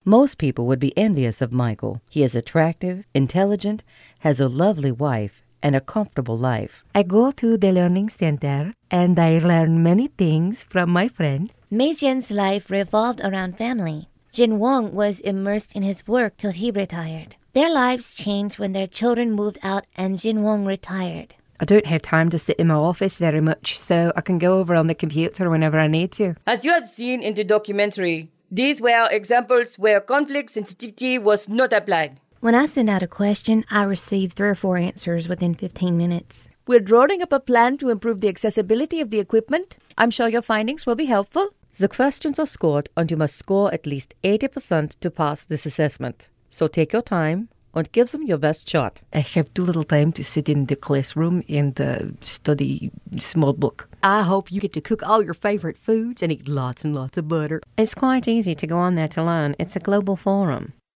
Most people would be envious of Michael. He is attractive, intelligent, has a lovely wife, and a comfortable life. I go to the learning center, and I learn many things from my friends. Mei Jian's life revolved around family. Jin Wong was immersed in his work till he retired. Their lives changed when their children moved out and Jin Wong retired. I don't have time to sit in my office very much, so I can go over on the computer whenever I need to. As you have seen in the documentary, these were examples where conflict sensitivity was not applied. When I send out a question, I receive 3 or 4 answers within 15 minutes. We're drawing up a plan to improve the accessibility of the equipment. I'm sure your findings will be helpful. The questions are scored, and you must score at least 80% to pass this assessment. So take your time and give them your best shot. I have too little time to sit in the classroom and study small book. I hope you get to cook all your favorite foods and eat lots and lots of butter. It's quite easy to go on there to learn. It's a global forum.